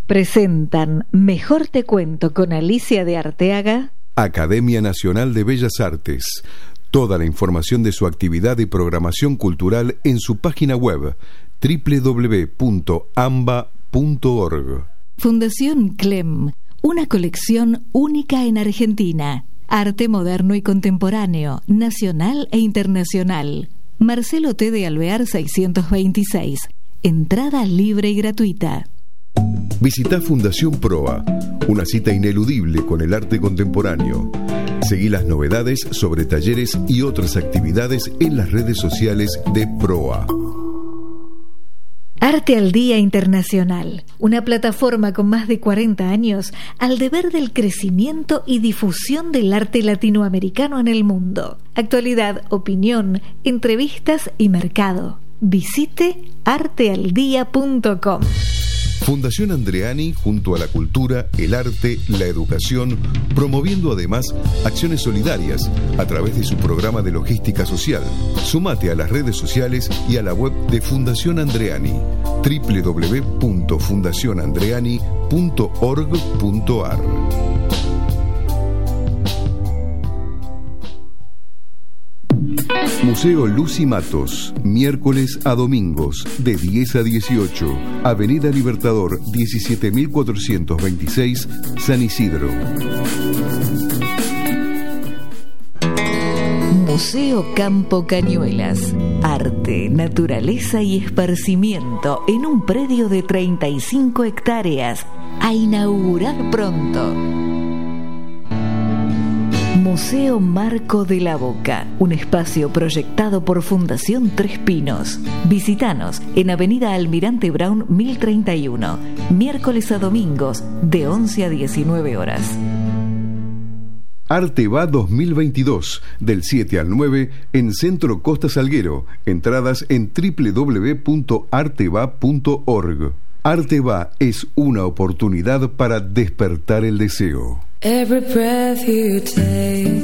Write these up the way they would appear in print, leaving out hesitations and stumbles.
Presentan Mejor te cuento con Alicia de Arteaga. Academia Nacional de Bellas Artes. Toda la información de su actividad y programación cultural en su página web www.amba.org. Fundación CLEM, una colección única en Argentina. Arte moderno y contemporáneo, nacional e internacional. Marcelo T. de Alvear 626. Entrada libre y gratuita. Visita Fundación Proa, una cita ineludible con el arte contemporáneo. Seguí las novedades sobre talleres y otras actividades en las redes sociales de Proa. Arte al Día Internacional, una plataforma con más de 40 años al deber del crecimiento y difusión del arte latinoamericano en el mundo. Actualidad, opinión, entrevistas y mercado. Visite artealdía.com. Fundación Andreani, junto a la cultura, el arte, la educación, promoviendo además acciones solidarias a través de su programa de logística social. Sumate a las redes sociales y a la web de Fundación Andreani, www.fundacionandreani.org.ar. Museo Lucy Matos, miércoles a domingos, de 10 a 18, Avenida Libertador 17426, San Isidro. Museo Campo Cañuelas, arte, naturaleza y esparcimiento en un predio de 35 hectáreas, a inaugurar pronto. Museo Marco de la Boca, un espacio proyectado por Fundación Tres Pinos. Visítanos en Avenida Almirante Brown 1031, miércoles a domingos de 11 a 19 horas. Arte Va 2022, del 7 al 9 en Centro Costa Salguero. Entradas en www.arteva.org. Arte Va es una oportunidad para despertar el deseo. Every breath you take,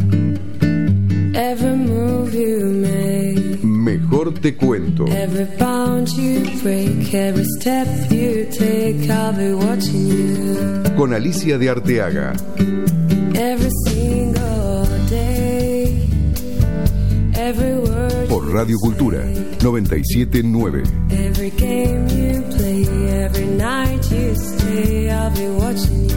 every move you make, Mejor te cuento. Every bound you break, every step you take, I'll be watching you. Con Alicia de Arteaga. Every single day, every word por Radio Cultura 97.9. Every game you play, every night you stay, I'll be watching you.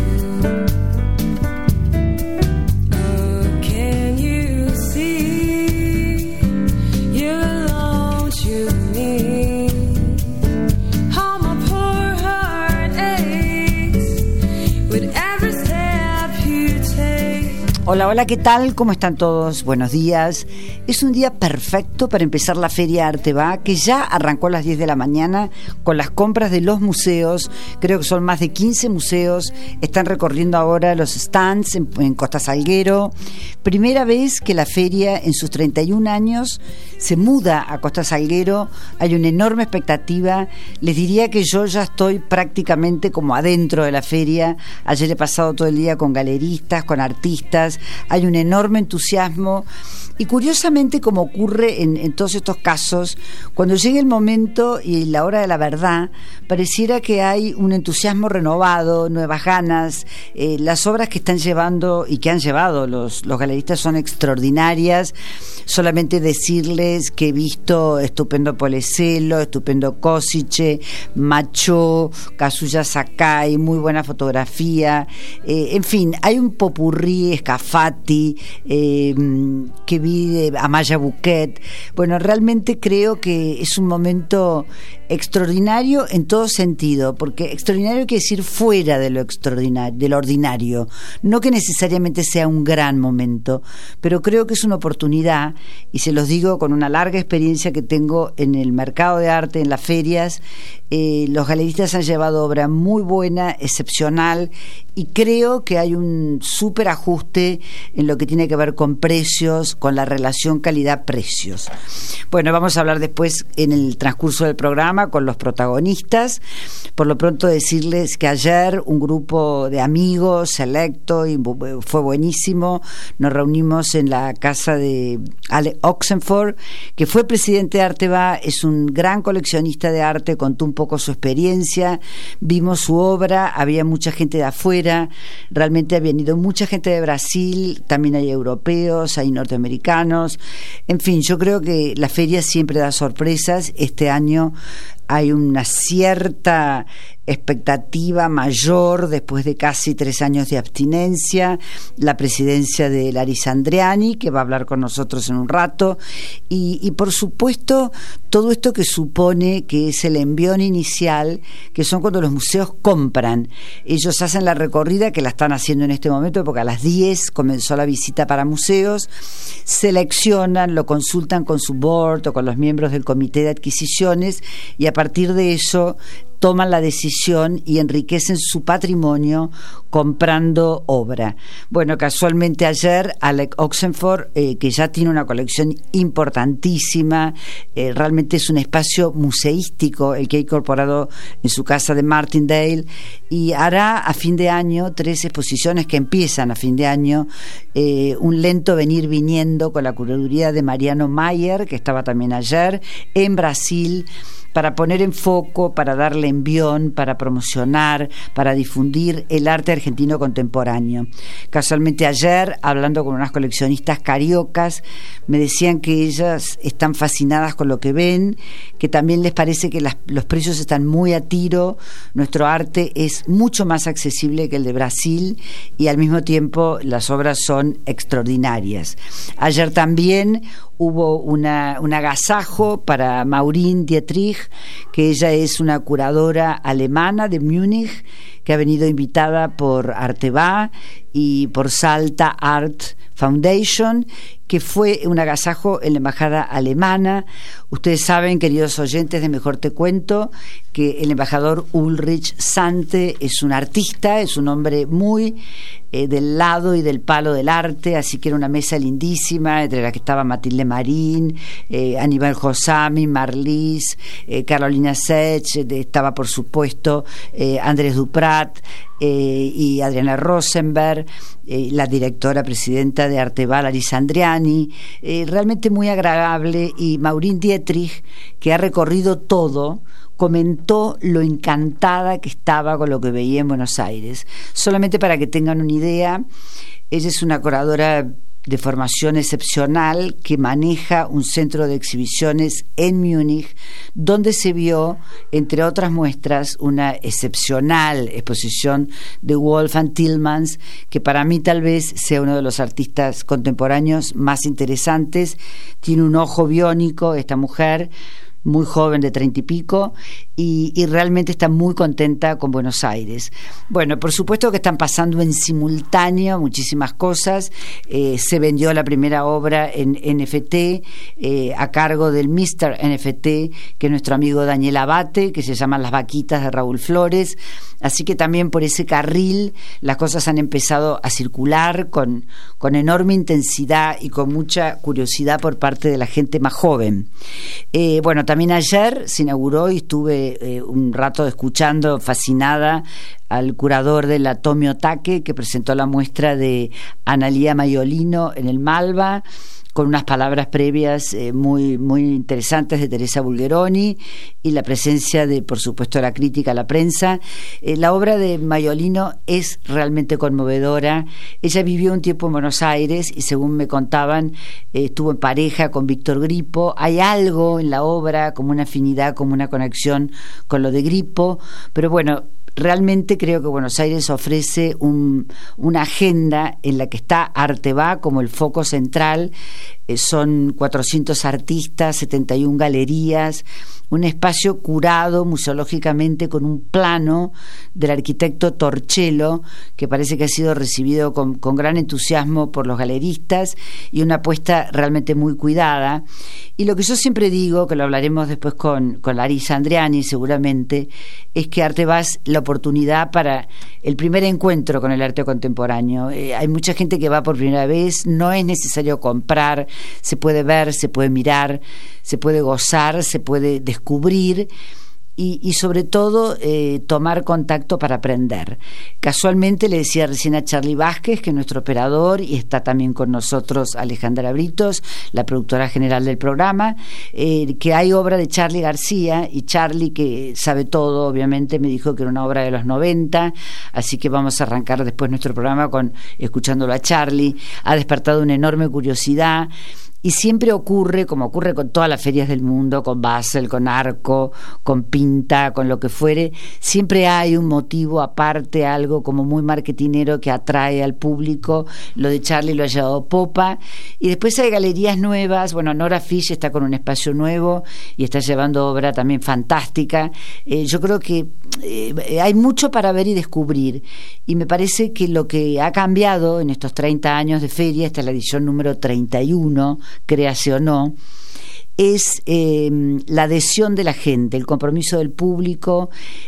Hola, hola, ¿qué tal? ¿Cómo están todos? Buenos días. Es un día perfecto para empezar la Feria Arte Va, que ya arrancó a las 10 de la mañana con las compras de los museos. Creo que son más de 15 museos. Están recorriendo ahora los stands en Costa Salguero. Primera vez que la feria en sus 31 años se muda a Costa Salguero. Hay una enorme expectativa. Les diría que yo ya estoy prácticamente como adentro de la feria. Ayer he pasado todo el día con galeristas, con artistas. Hay un enorme entusiasmo y curiosamente, como ocurre en todos estos casos, cuando llega el momento y la hora de la verdad, pareciera que hay un entusiasmo renovado, nuevas ganas. Las obras que están llevando y que han llevado los galeristas son extraordinarias. Solamente decirles que he visto estupendo Poleselo, estupendo Kosice, Macho, Kazuya Sakai, muy buena fotografía. En fin, hay un popurrí, Scafati, que vi de Amaya Bouquet. Bueno, realmente creo que es un momento extraordinario en todo sentido, porque extraordinario quiere decir fuera de lo extraordinario, de lo ordinario. No que necesariamente sea un gran momento, pero creo que es una oportunidad, y se los digo con una larga experiencia que tengo en el mercado de arte, en las ferias. Los galeristas han llevado obra muy buena, excepcional, y creo que hay un súper ajuste en lo que tiene que ver con precios, con la relación calidad-precios. Bueno, vamos a hablar después en el transcurso del programa programa con los protagonistas. Por lo pronto decirles que ayer un grupo de amigos selecto y fue buenísimo. Nos reunimos en la casa de Alec Oxenford, que fue presidente de Arteba, es un gran coleccionista de arte, contó un poco su experiencia, vimos su obra, había mucha gente de afuera, realmente había ido mucha gente de Brasil, también hay europeos, hay norteamericanos, en fin, yo creo que la feria siempre da sorpresas. Este año hay una cierta expectativa mayor después de casi 3 años de abstinencia, la presidencia de Larisa Andreani, que va a hablar con nosotros en un rato, y por supuesto todo esto que supone que es el envión inicial, que son cuando los museos compran. Ellos hacen la recorrida, que la están haciendo en este momento, porque a las 10 comenzó la visita para museos, seleccionan, lo consultan con su board o con los miembros del comité de adquisiciones, y a partir de eso toman la decisión y enriquecen su patrimonio comprando obra. Bueno, casualmente ayer Alec Oxenford, que ya tiene una colección importantísima, realmente es un espacio museístico el que ha incorporado en su casa de Martindale, y hará a fin de año 3 exposiciones que empiezan a fin de año, un lento venir viniendo con la curaduría de Mariano Mayer, que estaba también ayer en Brasil, para poner en foco, para darle envión, para promocionar, para difundir el arte argentino contemporáneo. Casualmente ayer, hablando con unas coleccionistas cariocas, me decían que ellas están fascinadas con lo que ven, que también les parece que los precios están muy a tiro, nuestro arte es mucho más accesible que el de Brasil y al mismo tiempo las obras son extraordinarias. Ayer también hubo un agasajo para Maureen Dietrich, que ella es una curadora alemana de Múnich, que ha venido invitada por Arteba y por Salta Art Foundation, que fue un agasajo en la embajada alemana. Ustedes saben, queridos oyentes de Mejor Te Cuento, que el embajador Ulrich Sante es un artista, es un hombre muy del lado y del palo del arte, así que era una mesa lindísima, entre la que estaba Matilde Marín, Aníbal Josami, Marlis, Carolina Sech, estaba por supuesto Andrés Duprat, y Adriana Rosenberg, la directora presidenta de Arteba, Larisa Andreani, realmente muy agradable. Y Maureen Dietrich, que ha recorrido todo, comentó lo encantada que estaba con lo que veía en Buenos Aires. Solamente para que tengan una idea, ella es una curadora de formación excepcional que maneja un centro de exhibiciones en Múnich, donde se vio, entre otras muestras, una excepcional exposición de Wolfgang Tillmans, que para mí tal vez sea uno de los artistas contemporáneos más interesantes. Tiene un ojo biónico esta mujer, muy joven, de 30 y pico, y realmente está muy contenta con Buenos Aires. Bueno, por supuesto que están pasando en simultáneo muchísimas cosas. Se vendió la primera obra en NFT a cargo del Mr. NFT, que es nuestro amigo Daniel Abate, que se llama Las Vaquitas de Raúl Flores. Así que también por ese carril las cosas han empezado a circular con enorme intensidad y con mucha curiosidad por parte de la gente más joven. Bueno, también ayer se inauguró y estuve un rato escuchando, fascinada, al curador de la Tomio Taque, que presentó la muestra de Analía Maiolino en el Malva, con unas palabras previas muy, muy interesantes de Teresa Bulgeroni y la presencia de, por supuesto, la crítica a la prensa. La obra de Maiolino es realmente conmovedora. Ella vivió un tiempo en Buenos Aires y, según me contaban, estuvo en pareja con Víctor Gripo. Hay algo en la obra, como una afinidad, como una conexión con lo de Gripo, pero bueno, realmente creo que Buenos Aires ofrece una agenda en la que está Arteba como el foco central. Son 400 artistas, 71 galerías, un espacio curado museológicamente con un plano del arquitecto Torcello, que parece que ha sido recibido con gran entusiasmo por los galeristas, y una apuesta realmente muy cuidada. Y lo que yo siempre digo, que lo hablaremos después con Larisa Andreani seguramente, es que Arteba es la oportunidad para el primer encuentro con el arte contemporáneo. Hay mucha gente que va por primera vez, no es necesario comprar, se puede ver, se puede mirar, se puede gozar, se puede descubrir. y sobre todo tomar contacto para aprender. Casualmente le decía recién a Charlie Vázquez, que es nuestro operador, y está también con nosotros Alejandra Britos, la productora general del programa, que hay obra de Charly García, y Charly, que sabe todo, obviamente, me dijo que era una obra de los 90, así que vamos a arrancar después nuestro programa escuchándolo a Charly. Ha despertado una enorme curiosidad. Y siempre ocurre, como ocurre con todas las ferias del mundo, con Basel, con Arco, con Pinta, con lo que fuere, siempre hay un motivo aparte, algo como muy marketinero que atrae al público. Lo de Charly lo ha llevado popa. Y después hay galerías nuevas. Bueno, Nora Fish está con un espacio nuevo y está llevando obra también fantástica. Yo creo que hay mucho para ver y descubrir. Y me parece que lo que ha cambiado en estos 30 años de feria, esta es la edición número 31, créase o no, es la adhesión de la gente, el compromiso del público,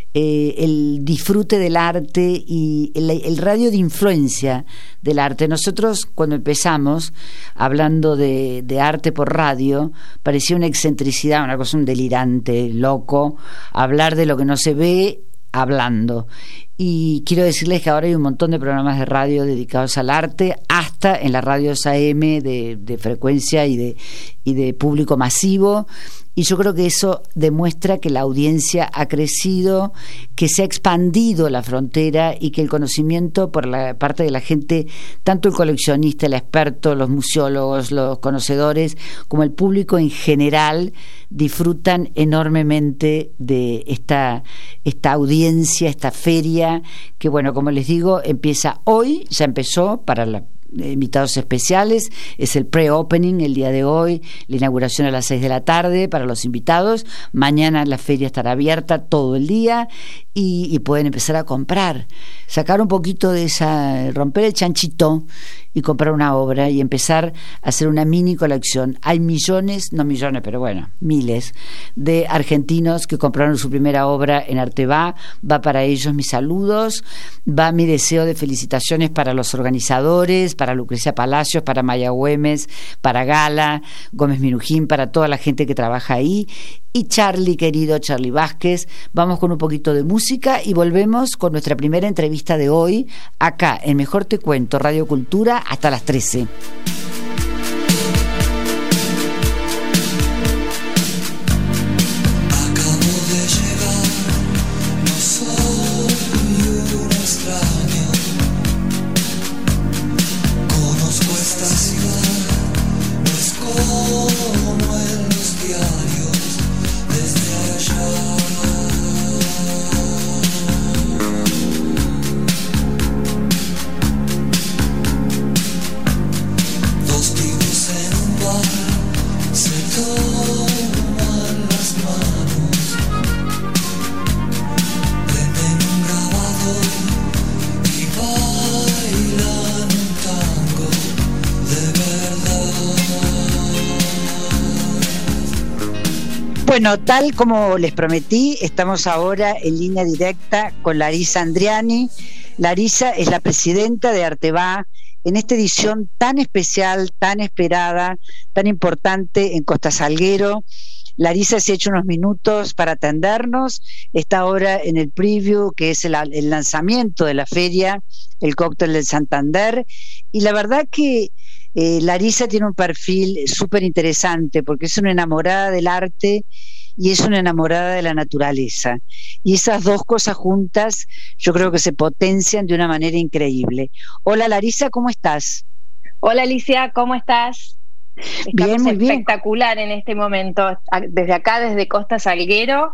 el disfrute del arte y el radio de influencia del arte. Nosotros, cuando empezamos hablando de arte por radio, parecía una excentricidad, una cosa, un delirante, loco, hablar de lo que no se ve hablando. Y quiero decirles que ahora hay un montón de programas de radio dedicados al arte, hasta en las radios AM de frecuencia y de público masivo. Y yo creo que eso demuestra que la audiencia ha crecido, que se ha expandido la frontera y que el conocimiento por la parte de la gente, tanto el coleccionista, el experto, los museólogos, los conocedores, como el público en general, disfrutan enormemente de esta audiencia, esta feria, que bueno, como les digo, empieza hoy, ya empezó para la invitados especiales, es el pre-opening el día de hoy, la inauguración a las 6 de la tarde para los invitados. Mañana la feria estará abierta todo el día y pueden empezar a comprar, sacar un poquito de romper el chanchito y comprar una obra y empezar a hacer una mini colección. Hay miles de argentinos que compraron su primera obra en Arteba. Va para ellos mis saludos, va mi deseo de felicitaciones para los organizadores, para Lucrecia Palacios, para Maya Güemes, para Gala Gómez Minujín, para toda la gente que trabaja ahí. Y Charly, querido Charly Vázquez, vamos con un poquito de música y volvemos con nuestra primera entrevista de hoy, acá en Mejor Te Cuento, Radio Cultura, hasta las 13. Bueno, tal como les prometí, estamos ahora en línea directa con Larisa Andriani. Larisa es la presidenta de Arteba en esta edición tan especial, tan esperada, tan importante en Costa Salguero. Larisa se ha hecho unos minutos para atendernos, está ahora en el preview, que es el lanzamiento de la feria, el cóctel del Santander, y la verdad que Larisa tiene un perfil súper interesante porque es una enamorada del arte y es una enamorada de la naturaleza, y esas dos cosas juntas yo creo que se potencian de una manera increíble. Hola Larisa, ¿cómo estás? Hola Alicia, ¿cómo estás? Estamos bien, muy espectacular bien en este momento, desde acá, desde Costa Salguero,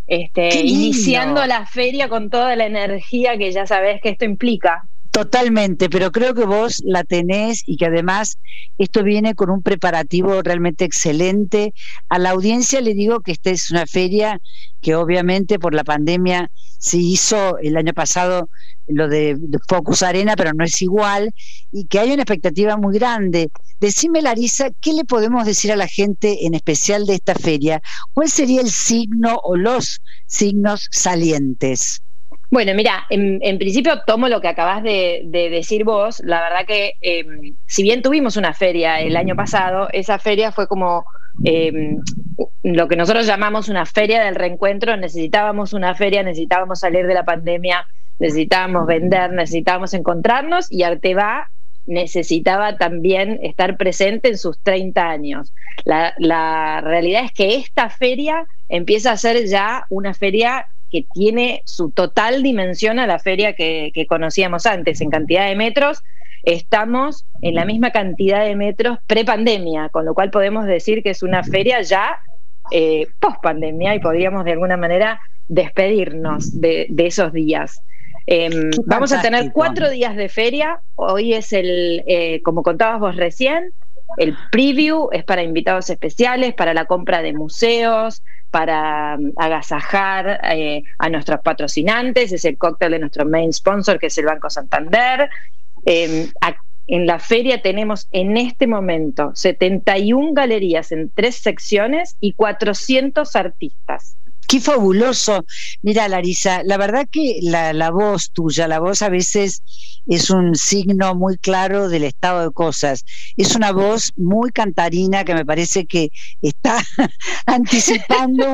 iniciando la feria con toda la energía que ya sabés que esto implica. Totalmente, pero creo que vos la tenés y que además esto viene con un preparativo realmente excelente. A la audiencia le digo que esta es una feria que obviamente por la pandemia se hizo el año pasado lo de Focus Arena, pero no es igual, y que hay una expectativa muy grande. Decime, Larisa, ¿qué le podemos decir a la gente en especial de esta feria? ¿Cuál sería el signo o los signos salientes? Bueno, mira, en principio tomo lo que acabas de decir vos. La verdad que si bien tuvimos una feria el año pasado, esa feria fue como lo que nosotros llamamos una feria del reencuentro. Necesitábamos una feria, necesitábamos salir de la pandemia, necesitábamos vender, necesitábamos encontrarnos, y Arte.va necesitaba también estar presente en sus 30 años. La realidad es que esta feria empieza a ser ya una feria que tiene su total dimensión a la feria que conocíamos antes. En cantidad de metros, estamos en la misma cantidad de metros pre-pandemia, con lo cual podemos decir que es una feria ya post-pandemia, y podríamos de alguna manera despedirnos de esos días. Vamos a tener 4 días de feria. Hoy es como contabas vos recién, el preview es para invitados especiales, para la compra de museos, para agasajar a nuestros patrocinantes. Es el cóctel de nuestro main sponsor, que es el Banco Santander. En la feria tenemos en este momento 71 galerías en 3 secciones y 400 artistas. ¡Qué fabuloso! Mira, Larisa, la verdad que la voz tuya, la voz a veces es un signo muy claro del estado de cosas. Es una voz muy cantarina que me parece que está anticipando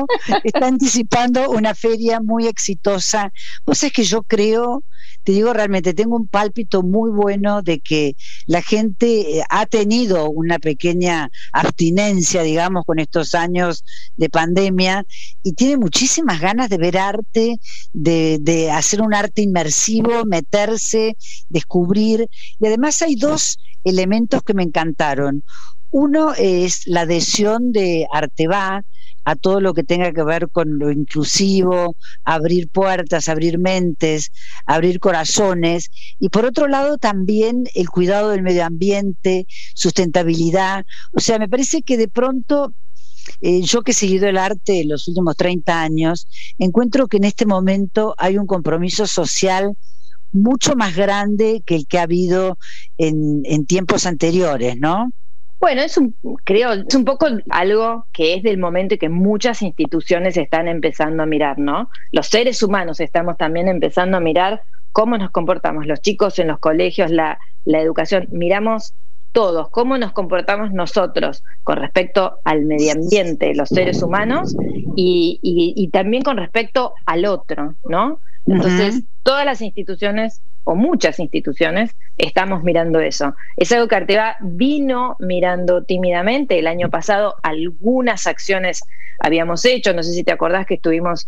una feria muy exitosa. Vos sabés que yo creo, te digo realmente, tengo un pálpito muy bueno de que la gente ha tenido una pequeña abstinencia, digamos, con estos años de pandemia, y tiene muchísimas ganas de ver arte, de hacer un arte inmersivo, meterse, descubrir. Y además hay 2 elementos que me encantaron. Uno es la adhesión de Arte.va a todo lo que tenga que ver con lo inclusivo, abrir puertas, abrir mentes, abrir corazones, y por otro lado también el cuidado del medio ambiente, sustentabilidad. O sea, me parece que de pronto, yo que he seguido el arte en los últimos 30 años, encuentro que en este momento hay un compromiso social mucho más grande que el que ha habido en tiempos anteriores, ¿no? Bueno, creo, es un poco algo que es del momento y que muchas instituciones están empezando a mirar, ¿no? Los seres humanos estamos también empezando a mirar cómo nos comportamos, los chicos en los colegios, la educación, miramos todos cómo nos comportamos nosotros con respecto al medio ambiente, los seres humanos, y también con respecto al otro, ¿no? Entonces, todas las instituciones, o muchas instituciones, estamos mirando eso. Es algo que Arte.va vino mirando tímidamente. El año pasado algunas acciones habíamos hecho, no sé si te acordás que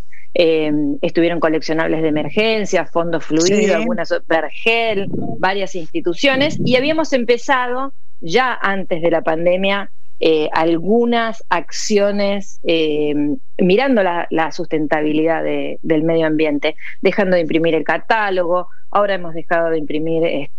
estuvieron coleccionables de emergencia, fondos fluidos, sí, algunas Vergel, varias instituciones, y habíamos empezado ya antes de la pandemia algunas acciones mirando la sustentabilidad del medio ambiente, dejando de imprimir el catálogo. Ahora hemos dejado de imprimir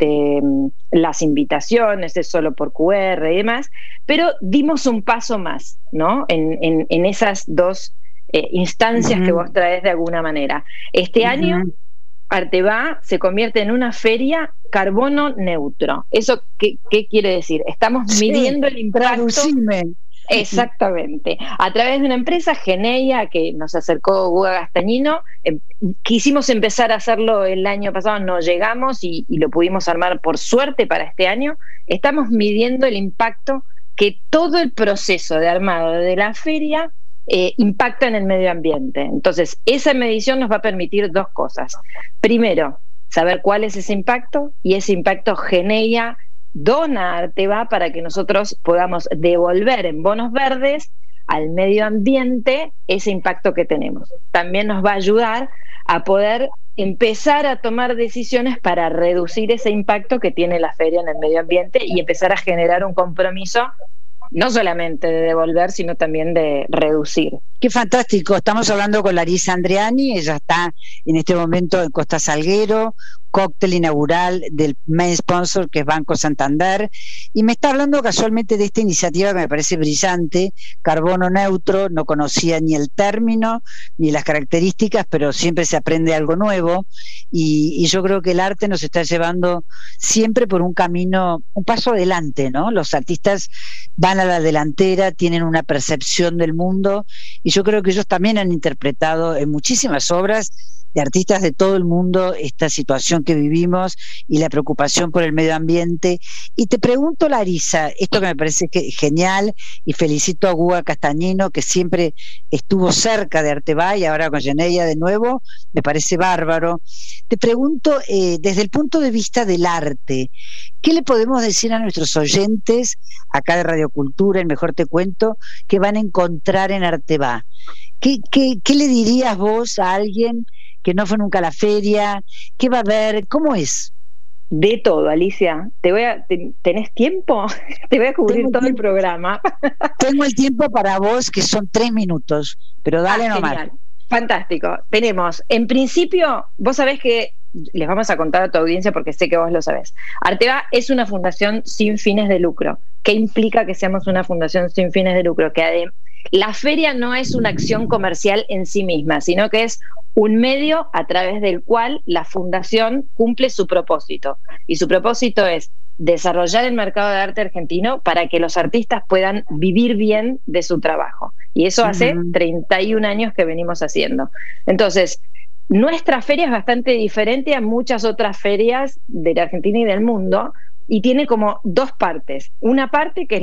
las invitaciones, es solo por QR y demás, pero dimos un paso más, ¿no? En esas 2 instancias que vos traes de alguna manera. Este año Arte.va se convierte en una feria carbono neutro. ¿Eso qué quiere decir? Estamos midiendo el impacto. Traducime. Exactamente. A través de una empresa, Geneia, que nos acercó Guga Gastañino, quisimos empezar a hacerlo el año pasado, no llegamos y lo pudimos armar por suerte para este año. Estamos midiendo el impacto que todo el proceso de armado de la feria impacta en el medio ambiente. Entonces, esa medición nos va a permitir 2 cosas. Primero, saber cuál es ese impacto, y ese impacto Geneia dona a Arte.va para que nosotros podamos devolver en bonos verdes al medio ambiente ese impacto que tenemos. También nos va a ayudar a poder empezar a tomar decisiones para reducir ese impacto que tiene la feria en el medio ambiente y empezar a generar un compromiso no solamente de devolver, sino también de reducir. Qué fantástico. Estamos hablando con Larisa Andreani, ella está en este momento en Costa Salguero, cóctel inaugural del main sponsor, que es Banco Santander, y me está hablando casualmente de esta iniciativa que me parece brillante, carbono neutro. No conocía ni el término ni las características, pero siempre se aprende algo nuevo, y yo creo que el arte nos está llevando siempre por un camino, un paso adelante, ¿no? Los artistas van a la delantera, tienen una percepción del mundo, y yo creo que ellos también han interpretado en muchísimas obras de artistas de todo el mundo esta situación que vivimos y la preocupación por el medio ambiente. Y te pregunto, Larisa, esto que me parece genial, y felicito a Guga Castañino, que siempre estuvo cerca de Arteba y ahora con Geneia de nuevo, me parece bárbaro. Te pregunto, desde el punto de vista del arte, ¿qué le podemos decir a nuestros oyentes acá de Radio Cultura, el Mejor Te Cuento, que van a encontrar en Arteba? ¿Qué le dirías vos a alguien que no fue nunca a la feria? ¿Qué va a ver? ¿Cómo es? De todo, Alicia. ¿Tenés tiempo? Te voy a cubrir todo el programa. Tengo el tiempo para vos, que son 3 minutos, pero dale nomás. Genial. Fantástico. Tenemos, en principio, vos sabés que les vamos a contar a tu audiencia porque sé que vos lo sabés. Arteba es una fundación sin fines de lucro. ¿Qué implica que seamos una fundación sin fines de lucro? Que la feria no es una acción comercial en sí misma, sino que es un medio a través del cual la fundación cumple su propósito. Y su propósito es desarrollar el mercado de arte argentino para que los artistas puedan vivir bien de su trabajo. Y eso hace 31 años que venimos haciendo. Entonces, nuestra feria es bastante diferente a muchas otras ferias de la Argentina y del mundo, y tiene como 2 partes. Una parte que es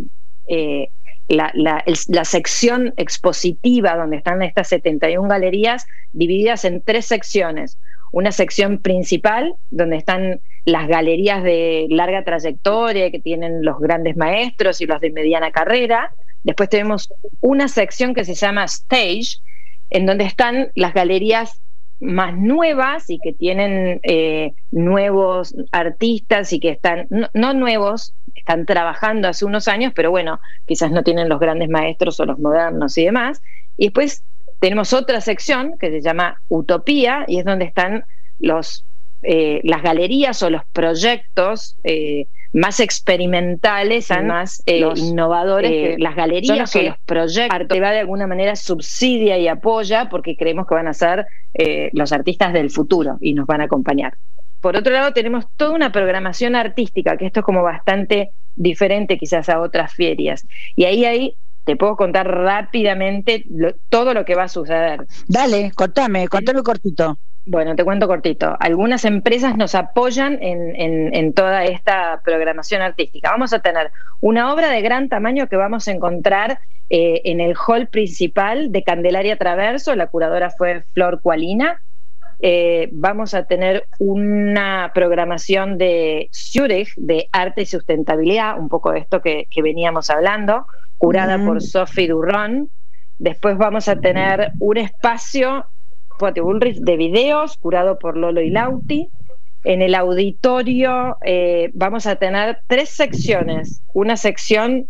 la sección expositiva, donde están estas 71 galerías divididas en 3 secciones. Una sección principal, donde están las galerías de larga trayectoria que tienen los grandes maestros y los de mediana carrera. Después tenemos una sección que se llama Stage, en donde están las galerías más nuevas y que tienen nuevos artistas y que están, no nuevos, están trabajando hace unos años, pero bueno, quizás no tienen los grandes maestros o los modernos y demás. Y después tenemos otra sección que se llama Utopía, y es donde están las galerías o los proyectos más experimentales, más innovadores. Las galerías o los proyectos Arteba de alguna manera subsidia y apoya, porque creemos que van a ser los artistas del futuro y nos van a acompañar. Por otro lado, tenemos toda una programación artística, que esto es como bastante diferente quizás a otras ferias. Y ahí te puedo contar rápidamente todo lo que va a suceder. Dale, contame cortito. Bueno, te cuento cortito. Algunas empresas nos apoyan en toda esta programación artística. Vamos a tener una obra de gran tamaño que vamos a encontrar en el hall principal de Candelaria Traverso. La curadora fue Flor Cualina. Vamos a tener una programación de Zurich, de arte y sustentabilidad, un poco de esto que veníamos hablando, curada por Sophie Durron. Después vamos a tener un espacio de videos, curado por Lolo Ilauti. En el auditorio vamos a tener 3 secciones. Una sección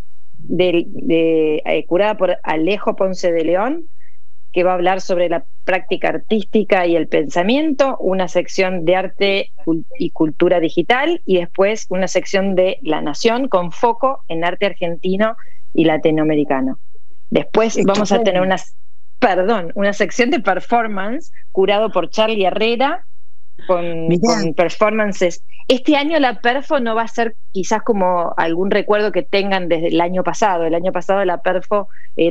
curada por Alejo Ponce de León, que va a hablar sobre la práctica artística y el pensamiento, una sección de arte y cultura digital, y después una sección de La Nación con foco en arte argentino y latinoamericano. Después vamos a tener una sección de performance curado por Charlie Herrera con performances. Este año la Perfo no va a ser quizás como algún recuerdo que tengan desde el año pasado. El año pasado la Perfo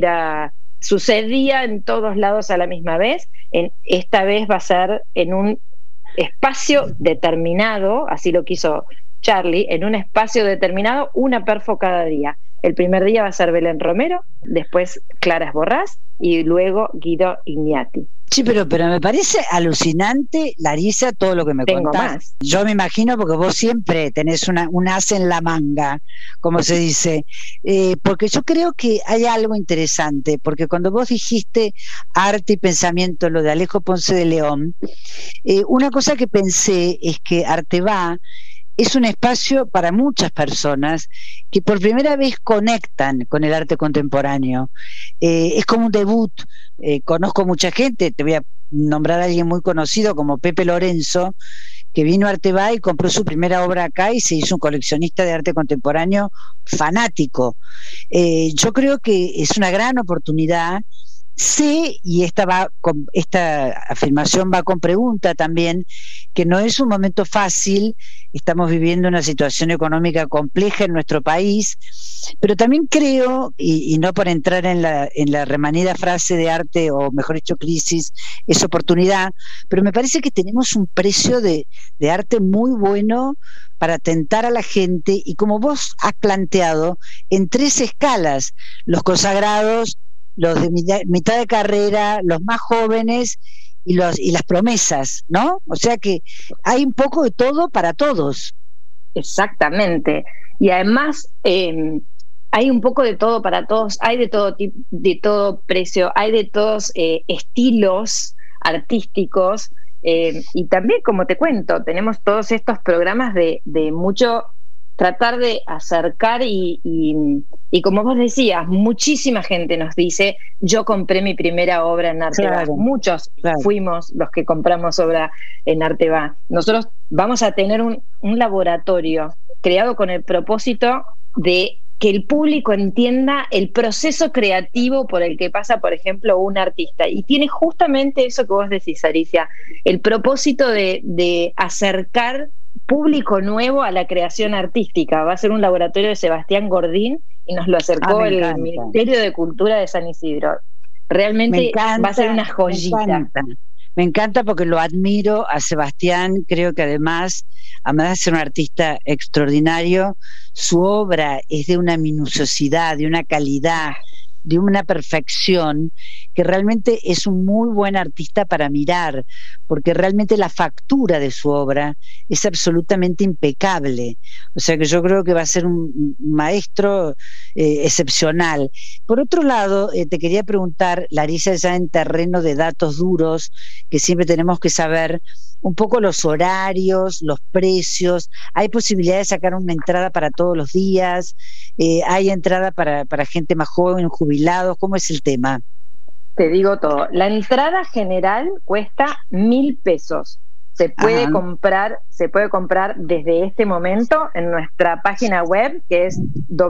sucedía en todos lados a la misma vez. Esta vez va a ser en un espacio determinado, así lo quiso Charlie, en un espacio determinado, una Perfo cada día. El primer día va a ser Belén Romero, después Clara Esborrás y luego Guido Ignati. Sí, pero me parece alucinante, Larisa, todo lo que me contás. Más. Yo me imagino, porque vos siempre tenés un as en la manga, como se dice, porque yo creo que hay algo interesante, porque cuando vos dijiste arte y pensamiento, lo de Alejo Ponce de León, una cosa que pensé es que Arteba es un espacio para muchas personas que por primera vez conectan con el arte contemporáneo. Es como un debut. Conozco mucha gente, te voy a nombrar a alguien muy conocido como Pepe Lorenzo, que vino a Arteba y compró su primera obra acá y se hizo un coleccionista de arte contemporáneo fanático. Yo creo que es una gran oportunidad Sé, y esta afirmación va con pregunta también, que no es un momento fácil, estamos viviendo una situación económica compleja en nuestro país, pero también creo, y no por entrar en la remanida frase de arte, o mejor dicho crisis, es oportunidad, pero me parece que tenemos un precio de arte muy bueno para tentar a la gente, y como vos has planteado, en 3 escalas, los consagrados, los de mitad de carrera, los más jóvenes y las promesas, ¿no? O sea que hay un poco de todo para todos. Exactamente. Y además hay un poco de todo para todos, hay de todo precio, hay de todos estilos artísticos, y también, como te cuento, tenemos todos estos programas de mucho tratar de acercar y como vos decías, muchísima gente nos dice, yo compré mi primera obra en Arte Va. Muchos fuimos los que compramos obra en Arte Va. Nosotros vamos a tener un laboratorio creado con el propósito de que el público entienda el proceso creativo por el que pasa, por ejemplo, un artista. Y tiene justamente eso que vos decís, Alicia, el propósito de acercar público nuevo a la creación artística. Va a ser un laboratorio de Sebastián Gordín y nos lo acercó el Ministerio de Cultura de San Isidro. Realmente va a ser una joyita. Me encanta porque lo admiro a Sebastián, creo que además de ser un artista extraordinario, su obra es de una minuciosidad, de una calidad, de una perfección, que realmente es un muy buen artista para mirar, porque realmente la factura de su obra es absolutamente impecable. O sea que yo creo que va a ser un maestro excepcional. Por otro lado, te quería preguntar, Larisa, ya en terreno de datos duros, que siempre tenemos que saber un poco los horarios, los precios. ¿Hay posibilidad de sacar una entrada para todos los días? ¿Hay entrada para gente más joven, jubilados? ¿Cómo es el tema? Te digo todo. La entrada general cuesta 1.000 pesos. Se puede comprar desde este momento en nuestra página web, que es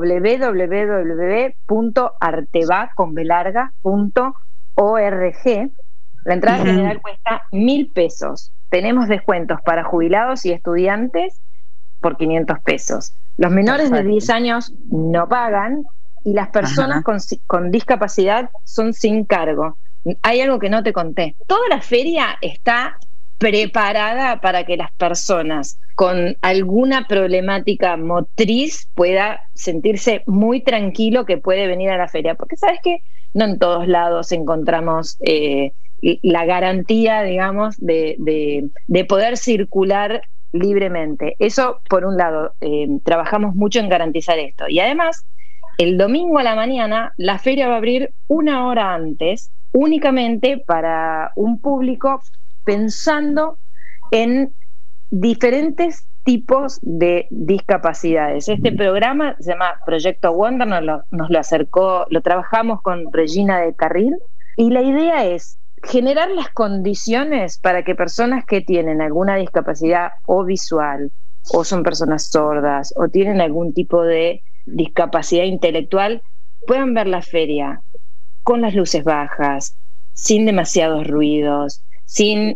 www.arteva.org. La entrada general cuesta 1.000 pesos. Tenemos descuentos para jubilados y estudiantes por 500 pesos. Los menores de 10 años no pagan, y las personas con discapacidad son sin cargo. Hay algo que no te conté. Toda la feria está preparada para que las personas con alguna problemática motriz pueda sentirse muy tranquilo que puede venir a la feria, porque sabes que no en todos lados encontramos la garantía, digamos, de poder circular libremente. Eso, por un lado, trabajamos mucho en garantizar esto. Y además, el domingo a la mañana, la feria va a abrir 1 hora antes, únicamente para un público pensando en diferentes tipos de discapacidades. Este programa se llama Proyecto Wonder, nos lo acercó, lo trabajamos con Regina de Carril, y la idea es generar las condiciones para que personas que tienen alguna discapacidad o visual, o son personas sordas, o tienen algún tipo de discapacidad intelectual, puedan ver la feria con las luces bajas, sin demasiados ruidos, sin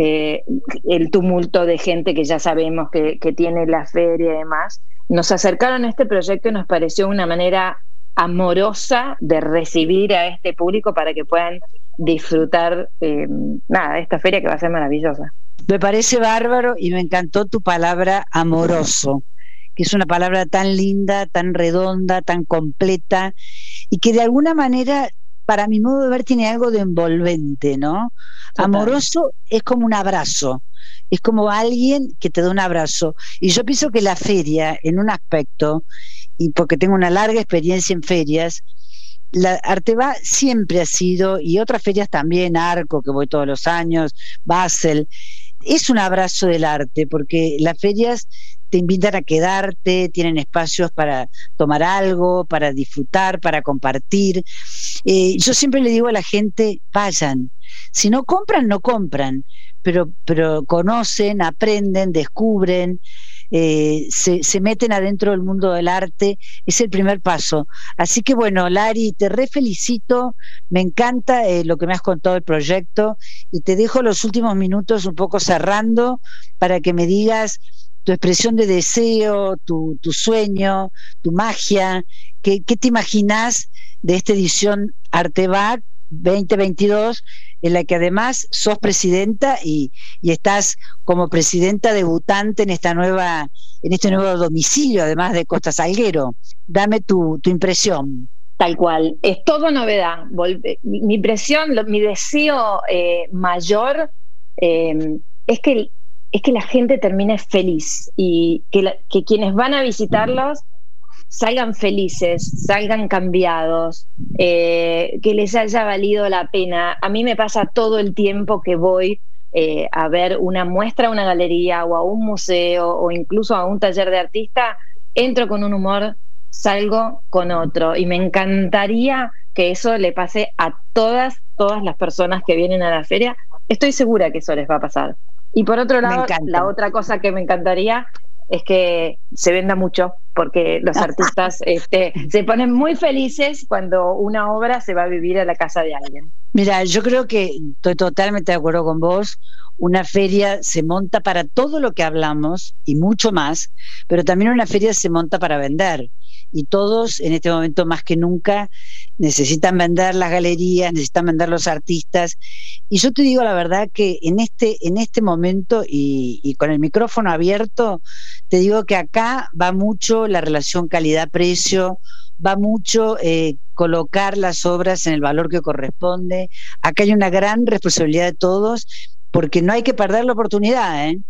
el tumulto de gente que ya sabemos que tiene la feria y demás. Nos acercaron a este proyecto y nos pareció una manera amorosa de recibir a este público para que puedan disfrutar de esta feria, que va a ser maravillosa. Me parece bárbaro, y me encantó tu palabra amoroso, que es una palabra tan linda, tan redonda, tan completa, y que de alguna manera, para mi modo de ver, tiene algo de envolvente, ¿no? Total. Amoroso es como un abrazo, es como alguien que te da un abrazo. Y yo pienso que la feria, en un aspecto, y porque tengo una larga experiencia en ferias, la Arte Va siempre ha sido, y otras ferias también, Arco, que voy todos los años, Basel, es un abrazo del arte, porque las ferias te invitan a quedarte, tienen espacios para tomar algo, para disfrutar, para compartir. Yo siempre le digo a la gente, vayan. Si no compran, no compran, pero conocen, aprenden, descubren. se meten adentro del mundo del arte, es el primer paso. Así que bueno, Lari, te felicito, me encanta lo que me has contado del proyecto, y te dejo los últimos minutos un poco cerrando para que me digas tu expresión de deseo, tu sueño, tu magia. ¿Qué te imaginás de esta edición Arteba 2022, en la que además sos presidenta y estás como presidenta debutante en este nuevo domicilio, además de Costa Salguero? Dame tu impresión. Tal cual, es todo novedad. Mi impresión, mi deseo mayor es que la gente termine feliz y que quienes van a visitarlos salgan felices, salgan cambiados, que les haya valido la pena. A mí me pasa todo el tiempo que voy a ver una muestra, a una galería o a un museo o incluso a un taller de artista, entro con un humor, salgo con otro, y me encantaría que eso le pase a todas las personas que vienen a la feria. Estoy segura que eso les va a pasar. Y por otro lado, la otra cosa que me encantaría es que se venda mucho, porque los artistas se ponen muy felices cuando una obra se va a vivir a la casa de alguien. Mira, yo creo que estoy totalmente de acuerdo con vos. Una feria se monta para todo lo que hablamos y mucho más, pero también una feria se monta para vender. Y todos, en este momento más que nunca, necesitan vender las galerías, necesitan vender los artistas. Y yo te digo la verdad que en este momento, y con el micrófono abierto, te digo que acá va mucho la relación calidad-precio, va mucho colocar las obras en el valor que corresponde. Acá hay una gran responsabilidad de todos, porque no hay que perder la oportunidad, ¿eh?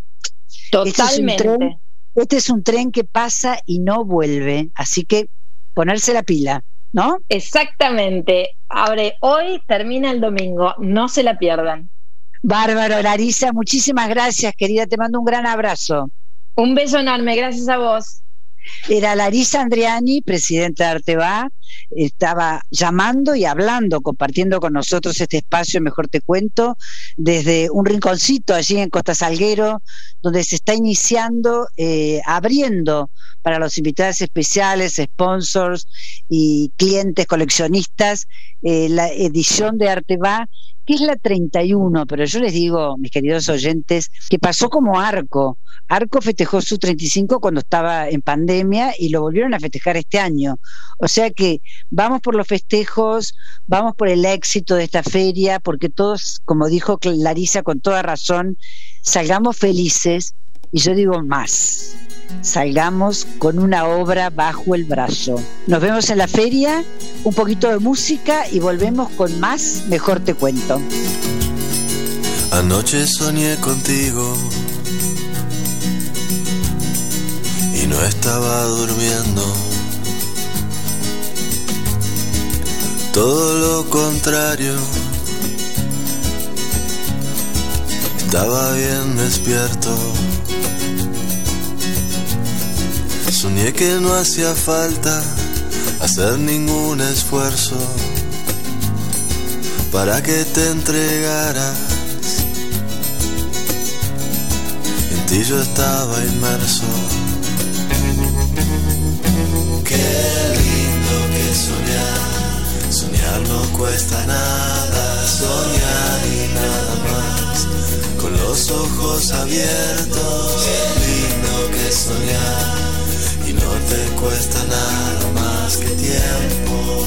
Totalmente. Este es un tren que pasa y no vuelve, así que ponerse la pila, ¿no? Exactamente. Ahora, hoy termina el domingo, no se la pierdan. Bárbaro, Larisa, muchísimas gracias, querida, te mando un gran abrazo. Un beso enorme, gracias a vos. Era Larisa Andreani, presidenta de Arteba, estaba llamando y hablando, compartiendo con nosotros este espacio, Mejor Te Cuento, desde un rinconcito allí en Costa Salguero, donde se está iniciando, abriendo para los invitados especiales, sponsors y clientes coleccionistas, la edición de Arteba, que es la 31, pero yo les digo, mis queridos oyentes, que pasó como Arco. Arco festejó su 35 cuando estaba en pandemia y lo volvieron a festejar este año. O sea que vamos por los festejos, vamos por el éxito de esta feria, porque todos, como dijo Larisa con toda razón, salgamos felices, y yo digo más, salgamos con una obra bajo el brazo. Nos vemos en la feria, un poquito de música y volvemos con más Mejor Te Cuento. Anoche soñé contigo y no estaba durmiendo. Todo lo contrario, estaba bien despierto. Soñé que no hacía falta hacer ningún esfuerzo para que te entregaras. En ti yo estaba inmerso. Qué lindo que soñar. Soñar no cuesta nada. Soñar y nada más. Con los ojos abiertos. Qué lindo que soñar. Y no te cuesta nada más que tiempo.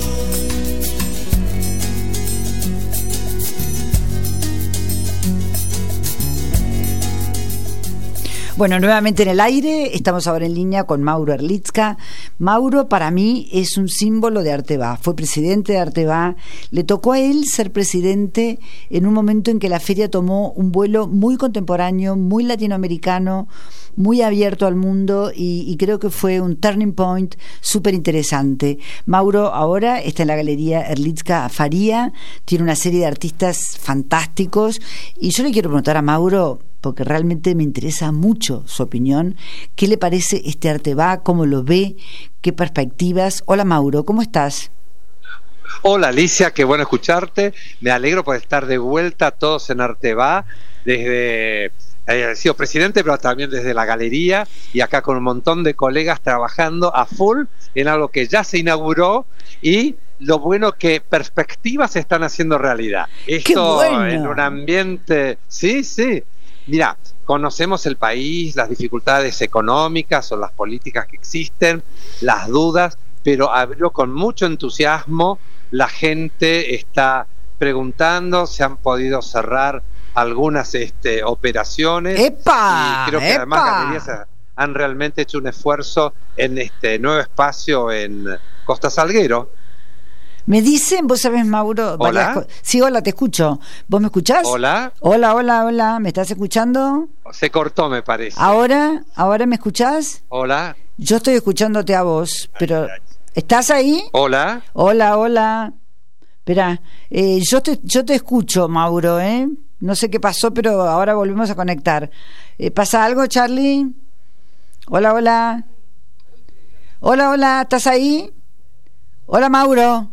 Bueno, nuevamente en el aire, estamos ahora en línea con Mauro Erlitzka. Mauro para mí es un símbolo de Arteba, fue presidente de Arteba, le tocó a él ser presidente en un momento en que la feria tomó un vuelo muy contemporáneo, muy latinoamericano, muy abierto al mundo, y creo que fue un turning point súper interesante. Mauro ahora está en la Galería Erlitzka Faría, tiene una serie de artistas fantásticos, y yo le quiero preguntar a Mauro, porque realmente me interesa mucho su opinión, ¿qué le parece este Arteba? ¿Cómo lo ve? ¿Qué perspectivas? Hola Mauro, ¿cómo estás? Hola Alicia, qué bueno escucharte. Me alegro por estar de vuelta todos en Arteba desde he sido presidente, pero también desde la galería, y acá con un montón de colegas trabajando a full en algo que ya se inauguró, y lo bueno que perspectivas se están haciendo realidad. Esto bueno. En un ambiente... Sí. Mira, conocemos el país, las dificultades económicas o las políticas que existen, las dudas, pero abrió con mucho entusiasmo. La gente está preguntando, se han podido cerrar algunas operaciones. ¡Epa! Y creo que además galerías han realmente hecho un esfuerzo en este nuevo espacio en Costa Salguero. Me dicen, vos sabés, Mauro. Hola. Sí, hola, te escucho. ¿Vos me escuchás? Hola. Hola. ¿Me estás escuchando? Se cortó, me parece. ¿Ahora me escuchás? Hola. Yo estoy escuchándote a vos, pero... ¿Estás ahí? Hola. Hola. Espera, yo te escucho, Mauro, ¿eh? No sé qué pasó, pero ahora volvemos a conectar. ¿Pasa algo, Charlie? Hola. Hola, ¿estás ahí? Hola, Mauro.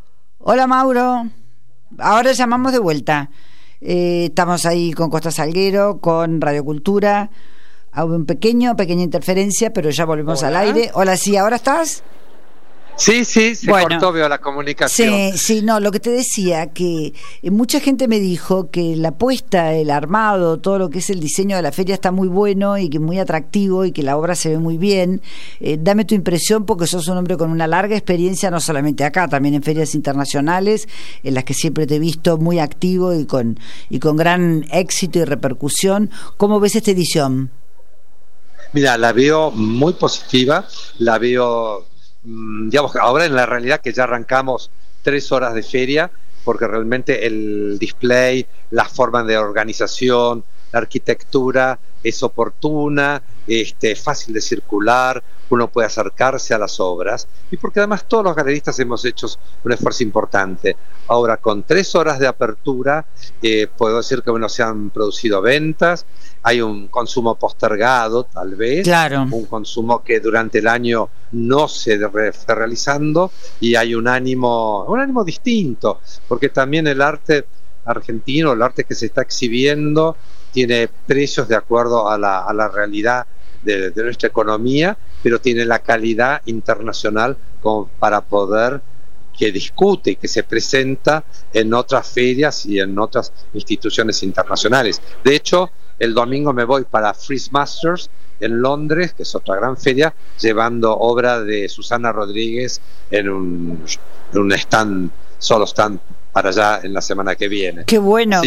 Ahora llamamos de vuelta. Estamos ahí con Costa Salguero, con Radio Cultura. Hubo una pequeña interferencia, pero ya volvemos al aire. Hola, sí, ¿ahora estás? Sí, se cortó, veo la comunicación. Sí, no, lo que te decía, que mucha gente me dijo que la puesta, el armado, todo lo que es el diseño de la feria está muy bueno y que muy atractivo y que la obra se ve muy bien. Dame tu impresión, porque sos un hombre con una larga experiencia, no solamente acá, también en ferias internacionales, en las que siempre te he visto muy activo y con gran éxito y repercusión. ¿Cómo ves esta edición? Mira, la veo muy positiva, la veo... digamos, ahora en la realidad que ya arrancamos 3 horas de feria, porque realmente el display, la forma de organización, la arquitectura es oportuna, fácil de circular, uno puede acercarse a las obras, y porque además todos los galeristas hemos hecho un esfuerzo importante. Ahora, con 3 horas de apertura, puedo decir que se han producido ventas, hay un consumo postergado, tal vez, claro, un consumo que durante el año no se está realizando, y hay un ánimo distinto, porque también el arte argentino, el arte que se está exhibiendo, tiene precios de acuerdo a la realidad de nuestra economía, pero tiene la calidad internacional como para poder que discute y que se presenta en otras ferias y en otras instituciones internacionales. De hecho, el domingo me voy para Frieze Masters en Londres, que es otra gran feria, llevando obra de Susana Rodríguez en un solo stand para allá en la semana que viene. Qué bueno,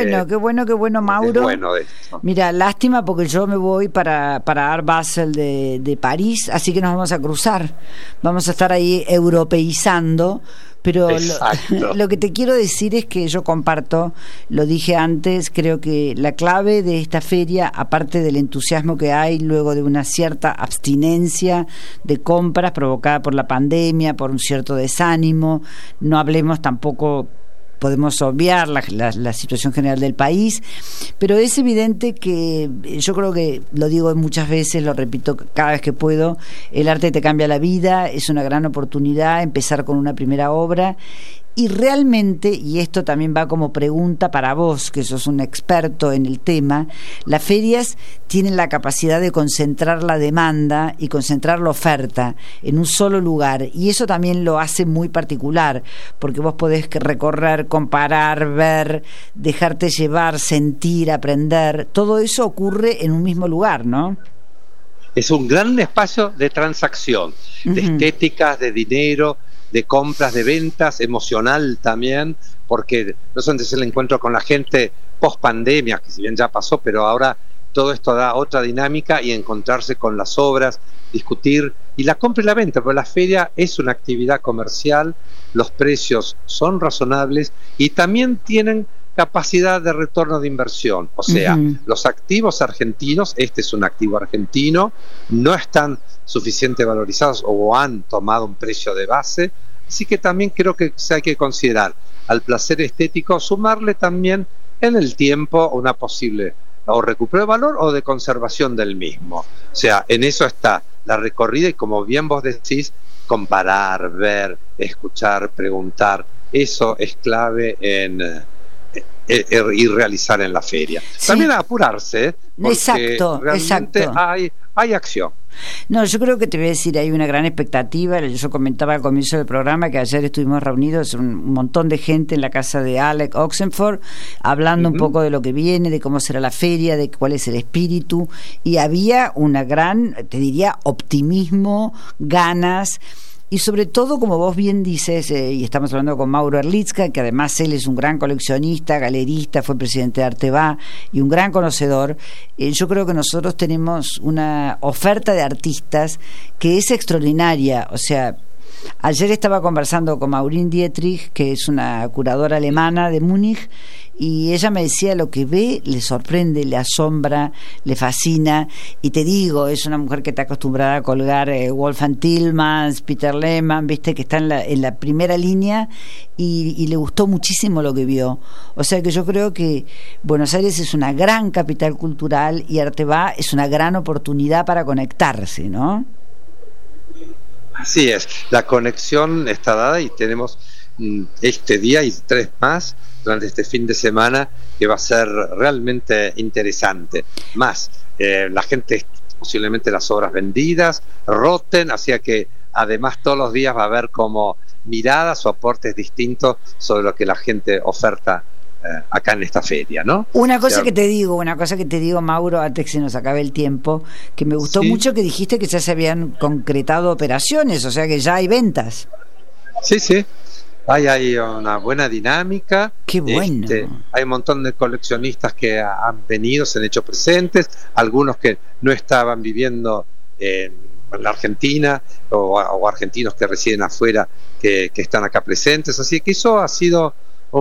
Mauro. Es bueno esto. Mira, lástima porque yo me voy para Art Basel de París, así que nos vamos a cruzar. Vamos a estar ahí europeizando. Pero lo que te quiero decir es que yo comparto, lo dije antes, creo que la clave de esta feria, aparte del entusiasmo que hay luego de una cierta abstinencia de compras provocada por la pandemia, por un cierto desánimo, no hablemos tampoco, podemos obviar la situación general del país, pero es evidente que yo creo que, lo digo muchas veces, lo repito cada vez que puedo, el arte te cambia la vida, es una gran oportunidad empezar con una primera obra. Y realmente, y esto también va como pregunta para vos, que sos un experto en el tema, las ferias tienen la capacidad de concentrar la demanda y concentrar la oferta en un solo lugar, y eso también lo hace muy particular, porque vos podés recorrer, comparar, ver, dejarte llevar, sentir, aprender, todo eso ocurre en un mismo lugar, ¿no? Es un gran espacio de transacción, de estéticas, de dinero, de compras, de ventas, emocional también, porque no solamente es el encuentro con la gente post pandemia, que si bien ya pasó, pero ahora todo esto da otra dinámica, y encontrarse con las obras, discutir, y la compra y la venta, porque la feria es una actividad comercial, los precios son razonables y también tienen capacidad de retorno de inversión, o sea, los activos argentinos, este es un activo argentino, no están suficientemente valorizados o han tomado un precio de base, así que también creo que hay que considerar al placer estético sumarle también en el tiempo una posible o recupero de valor o de conservación del mismo, o sea, en eso está la recorrida, y como bien vos decís, comparar, ver, escuchar, preguntar, eso es clave en y realizar en la feria. Sí. También a apurarse, porque realmente exacto. hay acción. No, yo creo que te voy a decir, hay una gran expectativa. Yo comentaba al comienzo del programa que ayer estuvimos reunidos un montón de gente en la casa de Alec Oxenford, hablando un poco de lo que viene, de cómo será la feria, de cuál es el espíritu, y había una gran, te diría, optimismo, ganas. Y sobre todo, como vos bien dices, y estamos hablando con Mauro Erlitzka, que además él es un gran coleccionista, galerista, fue presidente de Arteba y un gran conocedor, yo creo que nosotros tenemos una oferta de artistas que es extraordinaria. O sea, ayer estaba conversando con Maureen Dietrich, que es una curadora alemana de Múnich, y ella me decía lo que ve le sorprende, le asombra, le fascina. Y te digo, es una mujer que está acostumbrada a colgar Wolfgang Tillmans, Peter Lehmann, viste, que está en la primera línea, y le gustó muchísimo lo que vio. O sea que yo creo que Buenos Aires es una gran capital cultural y Arteba es una gran oportunidad para conectarse, ¿no? Así es, la conexión está dada y tenemos este día y 3 más durante este fin de semana que va a ser realmente interesante. Más, la gente, posiblemente las obras vendidas, roten, así que además todos los días va a haber como miradas o aportes distintos sobre lo que la gente oferta acá en esta feria, ¿no? Una cosa que te digo, Mauro, antes que se nos acabe el tiempo, que me gustó mucho que dijiste que ya se habían concretado operaciones, o sea que ya hay ventas. Sí. Hay una buena dinámica. Qué bueno. Hay un montón de coleccionistas que han venido, se han hecho presentes, algunos que no estaban viviendo en la Argentina o argentinos que residen afuera que están acá presentes, así que eso ha sido